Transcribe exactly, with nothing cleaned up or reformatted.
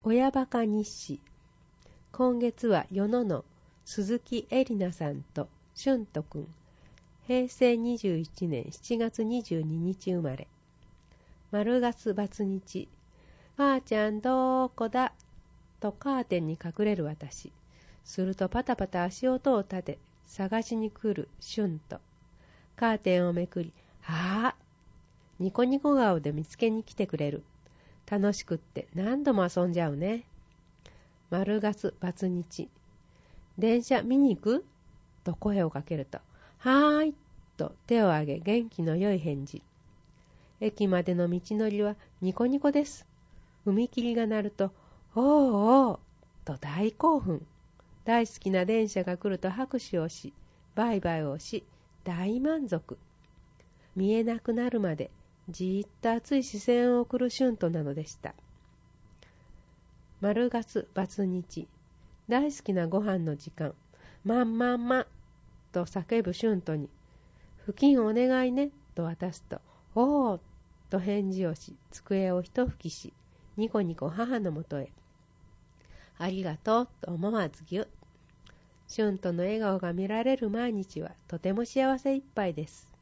親バカ日誌。今月は与野の鈴木恵里奈さんと俊斗くん。へいせいにじゅういちねんしちがつにじゅうににち生まれ。丸月バツ日。母ちゃんどこだとカーテンに隠れる私。するとパタパタ足音を立て探しに来る俊斗。カーテンをめくり、はぁニコニコ顔で見つけに来てくれる。楽しくって何度も遊んじゃうね。丸月バツ日。電車見に行くと声をかけると、はーいと手を挙げ元気の良い返事。駅までの道のりはニコニコです。踏切が鳴ると、おーおーと大興奮。大好きな電車が来ると拍手をし、バイバイをし、大満足。見えなくなるまでじーっと熱い視線を送る俊斗なのでした。丸月バツ日。大好きなご飯の時間。まんまんまと叫ぶ俊斗に、布巾お願いねと渡すと、おーと返事をし、机を一拭きし、ニコニコ母のもとへ。ありがとうと思わずぎゅっ。俊斗の笑顔が見られる毎日はとても幸せいっぱいです。